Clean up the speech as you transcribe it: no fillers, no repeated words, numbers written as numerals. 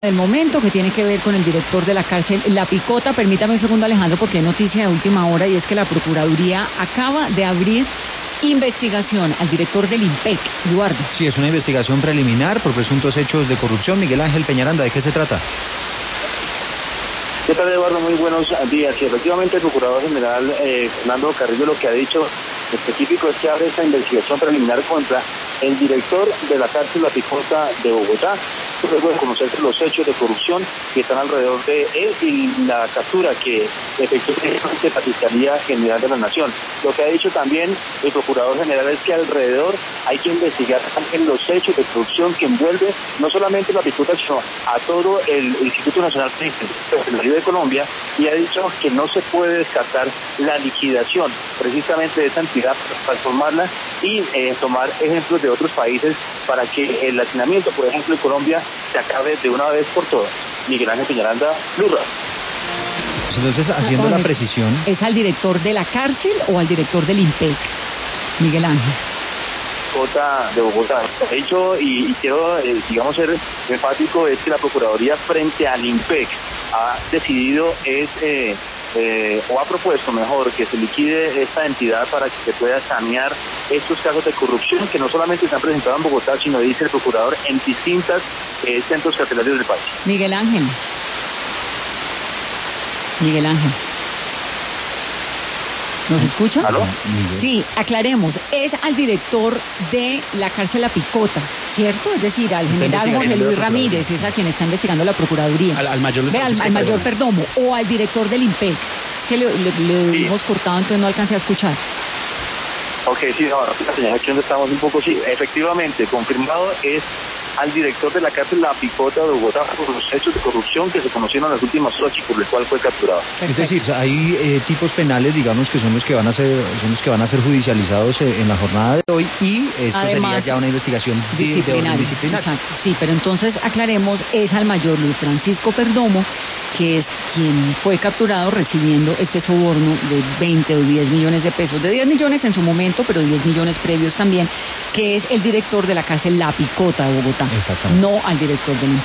Del momento, que tiene que ver con el director de la cárcel La Picota. Permítame un segundo, Alejandro, porque hay noticia de última hora y es que la Procuraduría acaba de abrir investigación al director del IMPEC, Eduardo. Sí, es una investigación preliminar por presuntos hechos de corrupción. Miguel Ángel Peñaranda, ¿de qué se trata? ¿Qué tal, Eduardo? Muy buenos días. Y efectivamente el Procurador General Fernando Carrillo lo que ha dicho específico es que abre esta investigación preliminar contra el director de la cárcel La Picota de Bogotá, luego de conocerse los hechos de corrupción que están alrededor de él y la captura que efectuó la Fiscalía General de la Nación. Lo que ha dicho también el Procurador General es que alrededor hay que investigar también los hechos de corrupción que envuelve no solamente La Picota, sino a todo el Instituto Nacional Penitenciario de Colombia, y ha dicho que no se puede descartar la liquidación precisamente de esa entidad para transformarla y tomar ejemplos de otros países para que el hacinamiento, por ejemplo, en Colombia, se acabe de una vez por todas. Miguel Ángel Peñaranda, Blue Radio. Entonces, haciendo la precisión... ¿Es al director de la cárcel o al director del IMPEC, Miguel Ángel? De Bogotá. De hecho, y quiero, digamos, ser enfático, es que la Procuraduría frente al IMPEC ha decidido o ha propuesto mejor que se liquide esta entidad para que se pueda sanear estos casos de corrupción que no solamente se han presentado en Bogotá, sino, dice el procurador, en distintas centros carcelarios del país. Miguel Ángel. Miguel Ángel. ¿Nos escucha? ¿Aló? Sí, aclaremos. Es al director de la cárcel La Picota, ¿cierto? Es decir, al general Jorge Luis Ramírez, es a quien está investigando la Procuraduría. Al mayor al mayor Perdomo, o al director del IMPEC. Es que le hemos cortado, entonces no alcancé a escuchar. Ok, sí, no, aquí donde estamos un poco, sí, efectivamente, confirmado es al director de la cárcel La Picota de Bogotá por los hechos de corrupción que se conocieron en las últimas horas y por el cual fue capturado. Es decir, hay tipos penales, digamos, que son los que van a ser judicializados en la jornada de hoy, y esto además sería ya una investigación disciplinaria. Exacto, sí, pero entonces aclaremos, es al mayor Luis Francisco Perdomo, que es quien fue capturado recibiendo este soborno de 20 o 10 millones de pesos, de 10 millones en su momento, pero 10 millones previos también, que es el director de la cárcel La Picota de Bogotá, no al director del